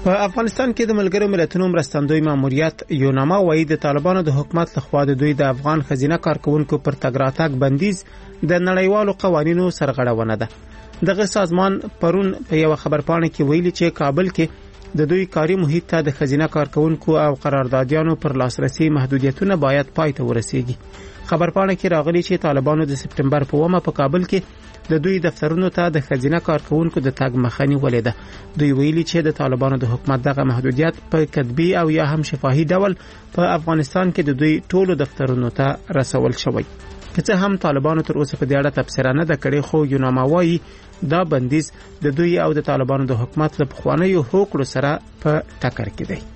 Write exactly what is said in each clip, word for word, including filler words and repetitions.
په افغانستان کې د ملګرو ملتونو مرستندوی ماموریت یوناما وایي د طالبانو د حکومت لخوا د دوی د افغان خزینه کارکونکو پر تګ راتګ بندیز د نړیوالو قوانینو سرغړونه ده. دغه سازمان پرون په یو خبرپاڼه کې ویلي چې کابل کې د دوی کاري محیط ته د خزینه کارکونکو او قراردادیانو پر لاسرسي محدودیتونه باید پای ته ورسیږي. خبرپاڼه کې راغلي چې طالبانو د سپټمبر په اومه په کابل کې د دوی دفترونو ته د خزینه کارکونکو د تګ مخه نیولې ده. دوی ویلي چې د طالبانو د حکومت دغه محدودیت په کتبي او یا هم شفاهي ډول په افغانستان کې د دوی ټولو دفترونو ته رسول شوی. که څه هم طالبانو تر اوسه په دې اړه تبصره نه ده کړې، خو یوناما وایي دا بندیز د دوی او د طالبانو د حکومت له پخوانیو هوکړو سره په ټکر کې دی.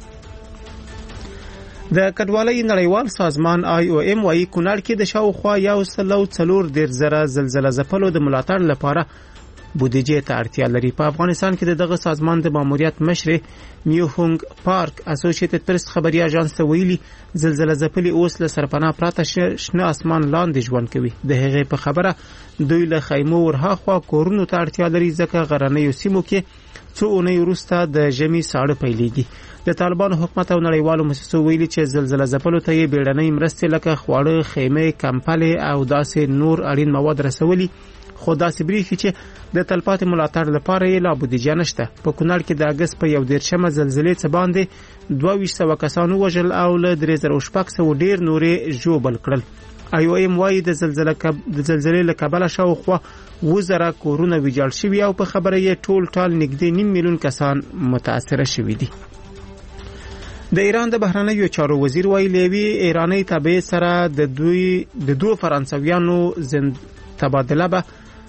د کډوالۍ نړیوال سازمان آی او ایم وايي کونړ کې د شاوخوا یو سل او څلور دېرش زره زلزله ځپلو د ملاتړ لپاره بودیجې ته اړتیا لري. په افغانستان کې د دغه سازمان د ماموریت مشر میوهونګ پارک اسوسییټډ پریس خبري اژانس ته ویلي زلزله ځپلي اوس له سرپناه پراته شنه اسمان لاندې ژوند کوي. د هغې په خبره دوی له خیمو ورهاخوا کورونو ته اړتیا لري ځکه غرنیو سیمو کې څو اونۍ وروسته د ژمي ساړه پیلېږي. د طالبانو حکومت او نړیوالو مؤسسو ویلي چې زلزله ځپلو ته یې بیړنۍ مرستې لکه خواړه، خیمې، کمپلې او داسې نور اړین مواد رسولي، خو داسې بریښي چې د تلپاتې ملاتړ لپاره یې لا بودیجه نشته. په کونړ کې د اګست په یو دېرشمه زلزلې څه باندې دوه ویشت سوه کسان ووژل او له درې زره شپږ سوه ډېر نورې ژوبل کړل. آی او ایم وايي د زلزلې کب... د زلزلې له کبله شاوخوا اووه زره کورونه ویجاړ شوي او په خبره یې ټول ټال نږدې نیم میلیون کسان متاثره شوي دي. د ایران د بهرنیو چارو وزیر وايي لیوی ایرانی تابع سره د دوی د دوه فرانسویانو زند تبادله به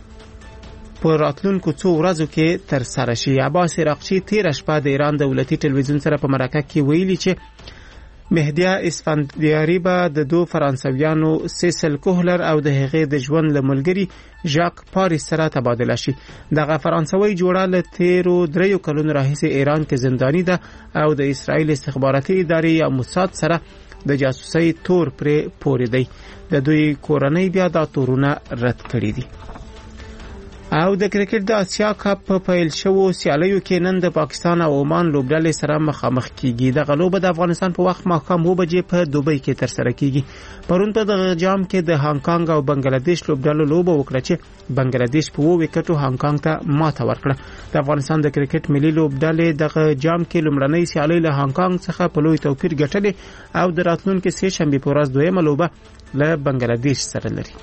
په راتلونکو څو ورځو کې تر سره شي. عباس عراقچي تیر شپه د ایران دولتي ټلویزیون سره په مرکه کې ویلي چې مهدیه اسفندیاری به د دوه فرانسویانو سیسل کوهلر او د هغې د ژوند له ملګري ژاک پاریس سره تبادله شي. دغه فرانسوي جوړه له تیرو دریو کلونو راهیسې ایران کې زنداني ده او د اسرائیل استخباراتي ادارې یا موساد سره د جاسوسۍ تور پرې پورې دی. د دوی کورنۍ بیا دا تورونه رد کړي دي. او د کرکټ د اسیا کپ په پیل شوو سیالیو کې نن د پاکستان او عمان لوبډلې سره مخامخ کیږي. دغه لوبه د افغانستان په وخت ماښام اووه بجې په دوبۍ کې ترسره کیږي. پرون په دغه جام کې د هانګ کانګ او بنگلاديش لوبډلو لوبه وکړه چې بنگلاديش په اووه وکټو هانګ کانګ ته ماته ورکړه. د افغانستان د کرکټ ملي لوبډلې دغه جام کې لومړنۍ سیالي له هانګ کانګ څخه په لوی توپیر ګټلې او د راتلونکي سه شنبه په ورځ دویمه لوبه له بنگلاديش سره لري.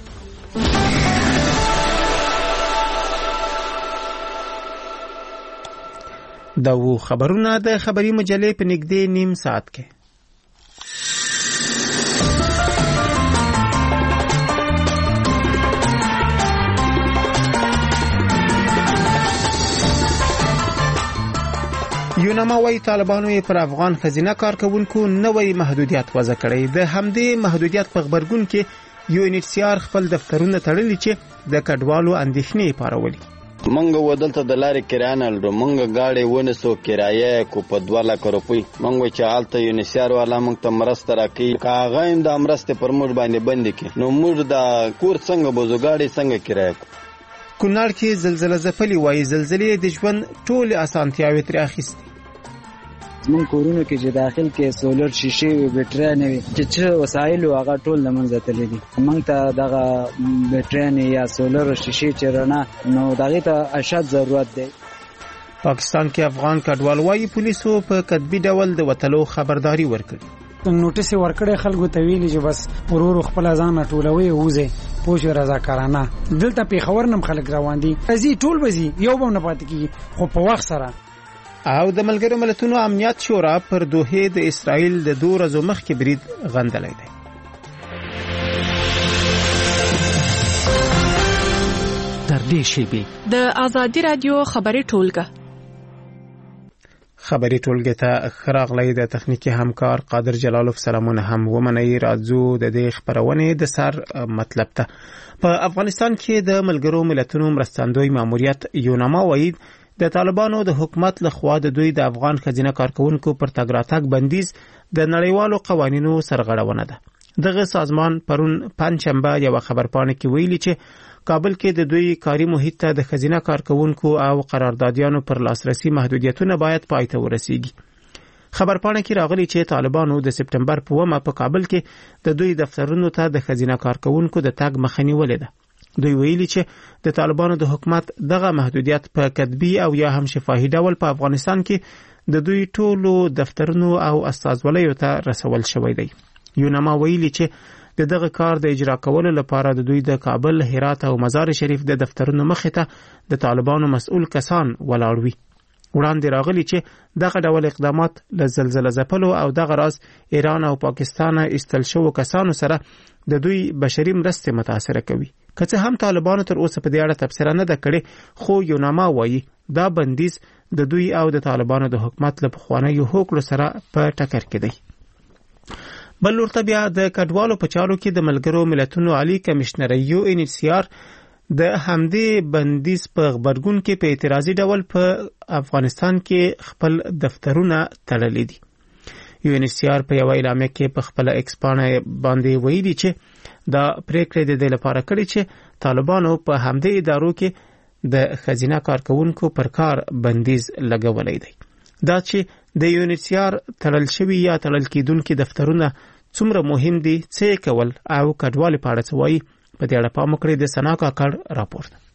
دا و خبرونه د خبري مجلې په نږدې نیم ساعت کې. یوناما وايي طالبانو یې پر افغان خزینه کارکونکو نوې محدودیت وضع کړی. د همدې محدودیت په خبرګون کې یو ان ایچ سی آر خپل دفترونه تړلي چې د کډوالو اندېښنې پارولي. منګه ودلته د لارې کرایه نه لرو، منګه گاډي ونسو کرایه کو په دوه لک روپۍ. منګه چې حالت یونیسیار والا منګ ته مرسته راکړي، کاغه هم د مرسته پر موږ باندې بند کړي، نو موږ د کور څنګه بوزو گاډي څنګه کرایه کو. کونړ کې زلزله ځپلي وایي زلزلې د ژوند ټول اسانتیاوې ترې اخیستې. زمون کورونو کې چې داخل کې سولر شیشې او بیټرۍ نه وي چې څه وسایل او هغه ټول لمنځه تللي دي. موږ ته دغه بیټرۍ یا سولر شیشې چې رڼا نو دغه ته اشد ضرورت دی. پاکستان کې افغان کډوال وايي پولیسو په کتبي ډول د وټلو خبرداري ورکړي. نوټیس ورکړې خلکو ته ویلي چې بس ورور خپل ځان ټولوي وځي پوښ رضاکارانه. دلته په خبر نم خلک روان دي ازي ټول بزي یو به نه پات کیږي خو په وخت سره. او د ملګرو ملتونو امنیت شورا پر دوحې د اسرائیل د دوه ورځو مخکې برید غندلی دی. تر دې شیبې د آزادي رادیو خبري ټولګه خبري ټولګه ته خراغلی د تخنیکی همکار قادر جلالوف سلامونه هم ومنئ. راځو د دې خبرونه د سر مطلب ته. په افغانستان کې د ملګرو ملتونو مرستندوی ماموریت یوناما وايي د طالبانو د حکومت لخوا د دوی د افغان خزینه کارکونکو پر تګ راتګ بندیز د نړیوالو قوانینو سرغړونه ده. دغه سازمان پرون پنځشنبه یو خبرپاڼه کې ویلي چې کابل کې د دوی کاري محیط ته د خزینه کارکونکو او قراردادیانو پر لاسرسي محدودیتونه باید پای ته ورسیږي. خبرپاڼه کې راغلي چې طالبانو د سپټمبر په اوومه په کابل کې د دوی دفترونو ته د خزینه کارکونکو د تګ مخه نیولې ده. دوی ویلي چې د طالبانو د حکومت دغه محدودیت په کتبي او یا هم شفاهي ډول په افغانستان کې د دوی ټولو دفترونو او استازولیو ته رسول شوی دی. یوناما ویلي چې د دغه کار د اجرا کولو لپاره د دوی د کابل، هرات او مزار شریف د دفترونو مخې ته د طالبانو مسؤل کسان ولاړ وي. وړاندې راغلي چې دغه ډول اقدامات له زلزله ځپلو او دغه راز ایران او پاکستان ایستل شوو کسانو سره د دوی بشري مرستې متاثره کوي. که څه هم طالبانو تر اوسه په دې اړه تبصره نه ده کړې، خو یوناما وایي دا بندیز د دوی او د طالبانو د حکومت له پخوانیو هوکړو سره په ټکر کې دی. بل ورته بیا د کډوالو په چارو کې د ملګرو ملتونو عالی کمشنر یو ان ایچ سی آر د همدې بندیز په غبرګون کې په اعتراضي ډول په افغانستان کې خپل دفترونه تړلي دي. یو ان ایچ سی آر په یو اعلامیه کې په خپل ایکس پاڼه باندې ویلي چې دا پریکړه د دې لپاره کړې چې طالبانو په همدې ادارو کې د خزینه کارکونکو پر کار بندیز لګولې دی. دا چې د یو ان ایچ سی آر تړل شوي یا تړل کېدونکي دفترونه څومره مهم دي، څه کول او کډوال په اړه څه وایي، په دې اړه پام وکړئ. د سنا کاکړ راپور ده.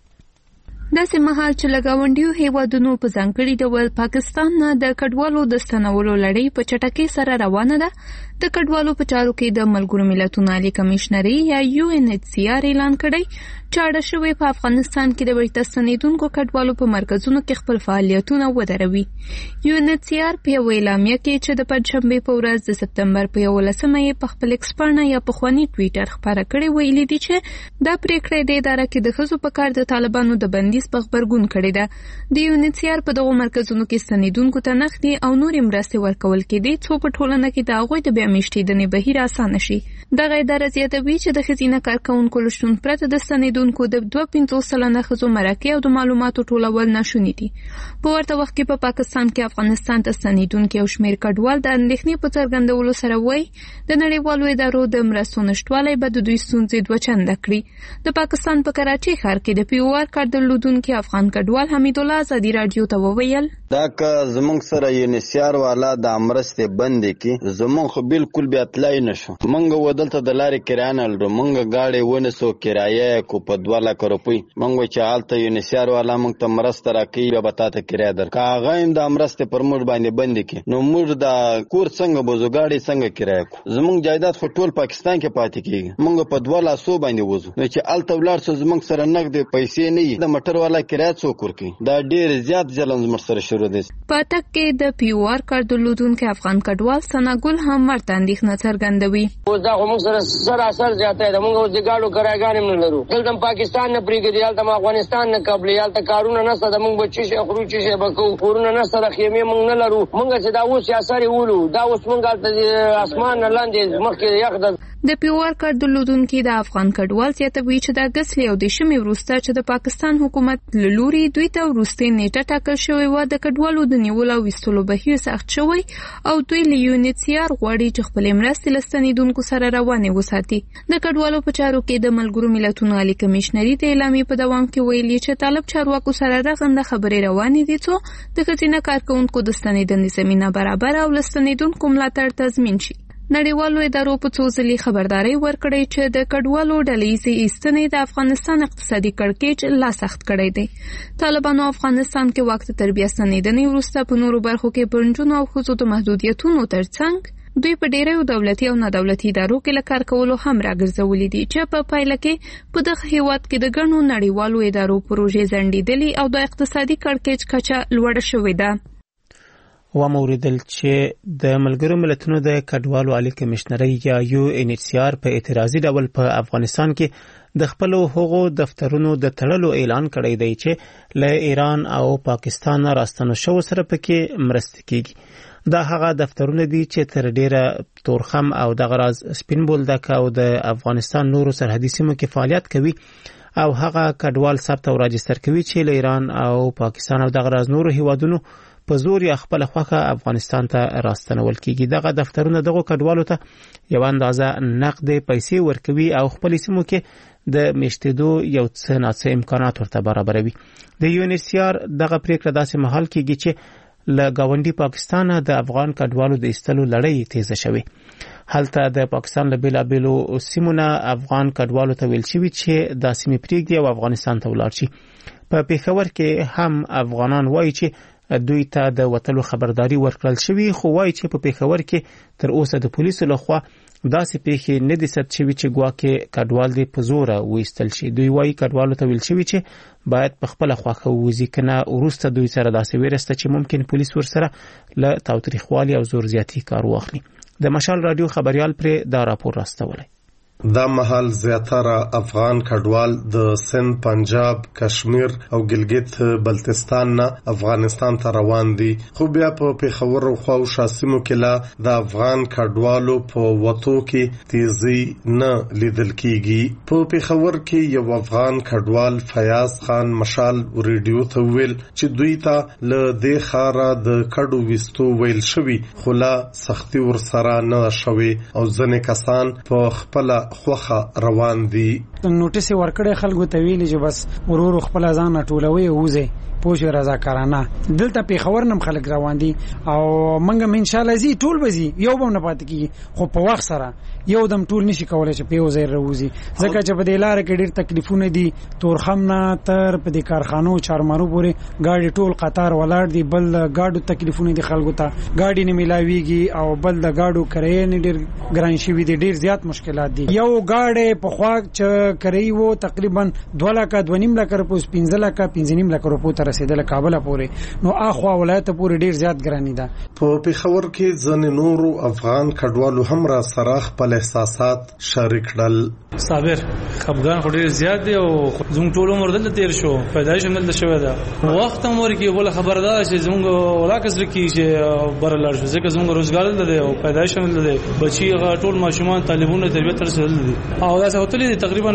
داسې مهال چې له ګاونډیو هیوادونو په ځانګړي ډول پاکستان نه د کډوالو د ستنولو لړۍ په چټکۍ سره روانه ده، د کډوالو په چارو کې د ملګرو ملتونو عالی کمشنري یا یو ان ایچ سی آر اعلان کړی چې اړه شوی په افغانستان کې د بیرته ستنېدونکو کډوالو په مرکزونو کې خپل فعالیتونه ودروي. یو ان ایچ سی آر په یو اعلامیه کې چې د پنځشنبې په ورځ د سپتمبر په یولسمه یې په خپل ایکس پاڼه یا پخواني ټویټر خپاره کړی ویلي دي چې دا پریکړه د اداره کې د ښځو په کار د طالبانو د بندیز په غبرګون کړې ده. د یو ان ایچ سی آر په دغو مرکزونو کې ستنېدونکو ته نغدي او نورې مرستې ورکول کېدې څو په ټولنه کې د هغوی د بیا میشتېدنې بهیر اسانه شي. دغه اداره زیاتوي چې د ښځینه کارکوونکو له شتون پرته د ستنېدونکو د دوه پنځوس سلنه ښځو مرکې او د معلوماتو ټولول ناشوني دي. په ورته وخت کې په پاکستان کې افغانستان ته ستنېدونکي او شمېر کډوال د اندېښنې په څرګندولو سره وایي د نړیوالو ادارو د مرستو نشتوالی به د دوی ستونزې دوه چنده کړي. د پاکستان په کراچۍ ښار کې د پی او آر کار درلودونکي افغان کډوال حمیدالله ازادي راډیو ته وویل دا که زمونږ سره یو ان ایچ سی آر والا د مرستې بندې کې زمونږ خو بالکل بیا تلای نشو. مونږ ودلته د لارې کرایه نه لرو، مونږ ګاډی ونیسو کرایه کو په دوه لکه روپۍ. مونږ چې هلته یو ان ایچ سی آر والا مونږ ته مرسته راکوي بیا به تا ته کرایه در که هغه هم دا مرستې پر موږ باندې بندې کړي نو موږ دا کور څنګه بوځو، ګاډی څنګه کرایه کړو؟ زمونږ جایداد خو ټول پاکستان کې پاتې کېږي، مونږ په دوه لاسو باندې وځو. نو چې هلته ولاړ سو زمونږ سره نغدې پیسې نه وي، د موټر والا کرایه څوک ورکوي؟ دا ډېر زیات ظلم زموږ سره شروع دی. په اتک کې د پی او آر کار درلودونکي افغان کډوال ثناګل هم ورته اندېښنه څرګندوي. اوس دا خو موږ سره سراسر زیاتی ده، موږ اوس د ګاډو کرایهګانې هم نه لرو. دلته پاکستان نه پرېږدي، هلته م افغانستان نه قبلې، هلته کارونه نشته ده، موږ به څه شی خورو څه شی به کوو، کورونه نشته ده، خیمې موږ نه لرو. موږ چې دا اوس یاسرې ولو دا اوس موږ هلته د اسمان نه لاندې مخکې یخ ده. د پی او آر کار درلودونکي د افغان کډوال زیاتوي چې د اګست له یودېشمې وروسته چې د پاکستان حکومت له لوري دوی ته وروستۍ نیټه ټاکل شوې وه، د کډوالو د نیولو او ویستلو بهیر سخت شوی او دوی له یو ان ایچ سی آر غواړي چې خپلې مرستې له ستنېدونکو سره روانې وساتي. د کډوالو په چارو کې د ملګرو ملتونو عالی کمشنري د اعلامیې په دوام کې ویلي چې طالب چارواکو سره رغنده خبرې روانې دي څو د ښځینه کارکوونکو د ستنېدنې زمینه برابره او له ستنېدونکو ملاتړ تضمین شي. نړیوالو ادارو په څو ځلې خبرداري ورکړې چې د کډوالو ډلهییزې ایستنې د افغانستان اقتصادي کړکېچ لا سخت کړی دی. طالبانو افغانستان کې واک ته تر بیا ستنېدنې وروسته په نورو برخو کې پر نجونو او ښځو د محدودیتونو ترڅنګ دوی په ډیریو دولتي او نادولتي ادارو کې له کار کولو هم راګرځولي دي چې په پایله کې په دغه هیواد کې د ګڼو نړیوالو ادارو پروژې ځنډېدلي او د اقتصادي کړکېچ کچه لوړه شوې ده. و موریدل چې د ملګرو ملتونو د کډوالو عالی کمشنري یا یو ان ایچ سی آر په اعتراضي ډول په افغانستان کې د خپل هغو دفترونو د تړلو اعلان کړی دی چې له ایران او پاکستان راستنو شو سره پکې مرسته کیږي. دا هغه دفترونه دي چې تر ډیره تورخم او د غراز سپین بولدک او د افغانستان نورو سرحدي سیمو کې فعالیت کوي او هغه کډوال ثبت او راجستر کوي چې له ایران او پاکستان او د غراز نورو هیوادونو په زور یا خپل خوخه افغانستان ته راستنول کیږي. دغه دفترونه دغه کډوالو ته یو اندازه نقد پیسې ورکوي او خپل سیمو کې د میشتېدو یو څه ناڅه امکانات ورته برابروي. د یو ان ایچ سی آر دغه پریکړه داسې مهال کېږي چې له گاونډي پاکستان د افغان کډوالو د ایستلو لړۍ تیزه شوې. هلته د پاکستان له بیلابیلو سیمونه افغان کډوالو ته ویل شوي چې دا سیمې پرېږدي او افغانستان ته ولاړ شي. په پېښور کې هم افغانان وایي چې دوی ته د وتلو خبرداري ورکړل شوې، خو وایي چې په پېښور کې تر اوسه د پولیسو لخوا داسې پیښې نه دي ثبت شوي چې ګواکې کډوال دې په زوره وایستل شي. دوی وایي کډوالو ته ویل شوي چې باید په خپله خوښه ووځي، که نه وروسته دوی سره داسې ویرسته چې ممکن پولیس ورسره له تاوتریخوالي او زور زیاتي کار واخلي. د مشال رادیو خبریال پرې دا راپور راستولی. دا مهال زیاتره افغان کډوال د سند، پنجاب، کشمیر او ګلګت بلتستان نه افغانستان ته روان دي، خو بیا په پېښور او خواوشا سیمو کې لا د افغان کډوالو په وتو کې تیزی نه لیدل کیږي. په پېښور کې یو افغان کډوال فیاض خان مشال ریډیو ته ویل چې دوی ته له دې خاره د کډو وستو ویل شوی، خو لا سختي ورسره نه شوي او ځنې کسان په خپل خوخه روان دي. نوټیس ورکړی خلکو ته ویلي چې بس ورور خپل ځان ټولوي ووځي پوښ رضاکارانه. دلته پېښور نم خلک روان دي او منګه ان شاء الله زی ټول بزي یو به نه پات کی، خو په وخت سره یو دم ټول نشي کولای چې په وزیر روزي، ځکه چې په دې لار کې ډېر تکلیفونه دي. تورخم نه تر په دې کارخانو چارمارو پورې گاډي ټول قطار ولاړ دي، بل گاډو تکلیفونه دي خلکو ته، گاډي نه ملاويږي او بل د گاډو کرایه نه ډېر ګران شي دي، ډېر زیات مشکلات دي. یو گاډي په خوا چې کرایي وو تقریبا دوه لکه دوه نیم لکه روپو پنځه لکه پنځه نیم لکه روپو ته رسیدل کابل پورې، نو اخوا ولایت پورې ډیر زیات ګرانی ده. په پېښور کې ځنې نورو افغان کډوالو هم را سره خپل احساسات شریک کړل. صابر خپګان خو ډیر زیات دی او زموږ ټول عمر دلته تیر شو، پیدایش هم دلته شوی ده، وخت هم ورکی بل خبردار چې زموږ ولاکس لکی چې بر لاړ شو، ځکه زموږ روزګار دلته دی او پیدایش هم دلته دی، بچي ټول ماشومان طالبونه تربیت رسول دي او دا څه هوتلې تقریبا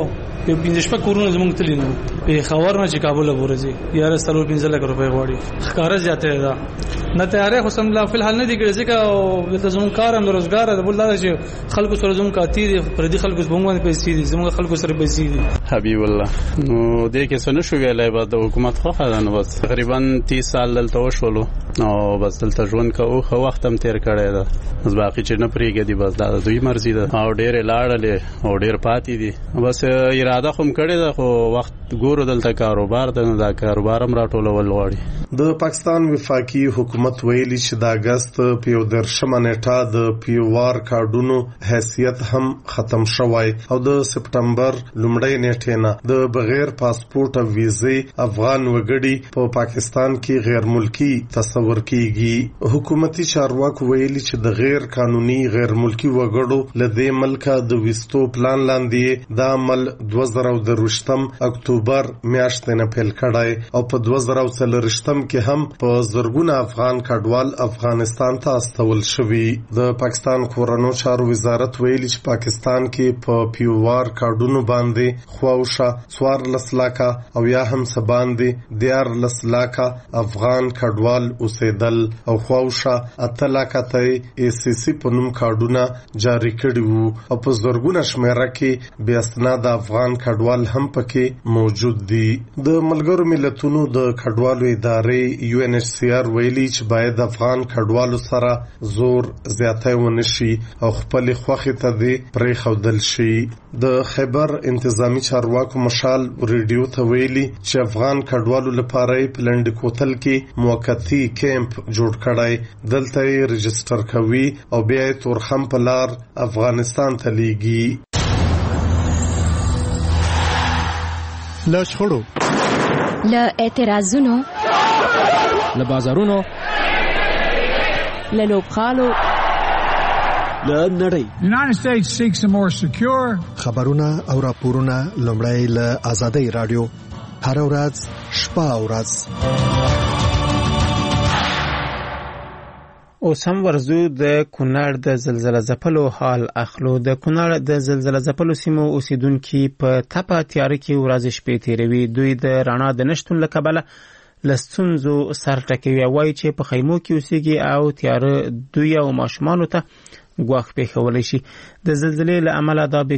یو پنځه شپږ کورونه زموږ تللی نو په خبر نه چې کابل ورځي یاره سلو پنځه لک روپۍ غواړي، ښکارا زیاته ده نه تیارې خو سم لا فل حال نه دی کړی، ځکه دلته زموږ کار هم روزګار ده، بل دا چې خلکو سره زموږ کاتی دي، پر دې خلکو زموږ باندې پیسې دي، زموږ خلکو سره پیسې دي. حبیب الله نو دې کې څه نشو ویلای، بعد د حکومت خو خدای نو بس تقریبا تیس سال دلته وشولو او بس دلته ژوند کوو، خو وخت هم تیر کړی ده، بس باقي چې نه پریږدي بس دا دوی مرزي ده او ډېر لاړلې او ډېر پاتې دي، بس اراده خو کړی ده، خو وخت ګورو دلته کاروبار ده، دا کاروبار هم راټولول غواړي. د پاکستان وفاقي حکومت ویلي چې د اگست په یو درشمه نیټه د پیوار کارډونو حیثیت هم ختم شوی او د سپټمبر لومړۍ نیټې نه د بغیر پاسپورت او ویزې افغان وګړي په پاکستان کې غیر ملکی تصور کیږي. حکومتي چارواکو ویلي چې د غیر قانوني غیر ملکی وګړو لدې ملکه د وستو پلان لاندې د عمل دوه زره دروشتم اکتوبر میاشتې نه پیل کړای او په دوه زره څلورشتم کې هم په زرګونه افغان کډوال افغانستان ته استول شوي. د پاکستان کورنو چارو وزارت ویلي چې پاکستان کې په پیوار کارډونو باندې خواوشا څوارلس لاکه او یا هم سباندې دیارلس لاکه افغان کډوال اوسېدل او خواوشا اته لاکه ته ای سی سی په نوم کارډونه جاری کړي وو او په زرګونه شمیره کې بیا استناد افغان کډوال هم پکې موجود دي. د ملګرو ملتونو د کډوالو ادارې یو ان ایچ سی آر ویلي چې باید افغان کډوالو سره زور زیاتی ونشي او خپل خوخي ته دی پرې خودل شي. د خیبر انتظامی چارواکو مشال ریډیو ته ویلي چې افغان کډوالو لپاره په لنډ کوتل کې موقتی کیمپ جوړ کړای، دلته یې رجستر کوي او بیا یې تورخم په لار افغانستان ته لیږي. له شخړو، له اعتراضونو، له بازارونو، له لوبخانو، له نړۍ. United States seeks a more secure. خبرونه او راپورونه لومړی له آزادۍ رادیو هر ورځ شپه او ورځ. اوس هم ورزو د کونړ د زلزلې ځپلو حال اخلو. د کونړ د زلزلې ځپلو سیمو اوسیدونکي په تپه تیاره کې ورځ شپې تیروي. دوی د رڼا د نشتون له کبله لستونزو سر ټکوي. وایي چې په خیمو کې اوسېږي او تیاره دوی او ماشومانو ته ګواښ پیښولی شي. د زلزلې له امله دا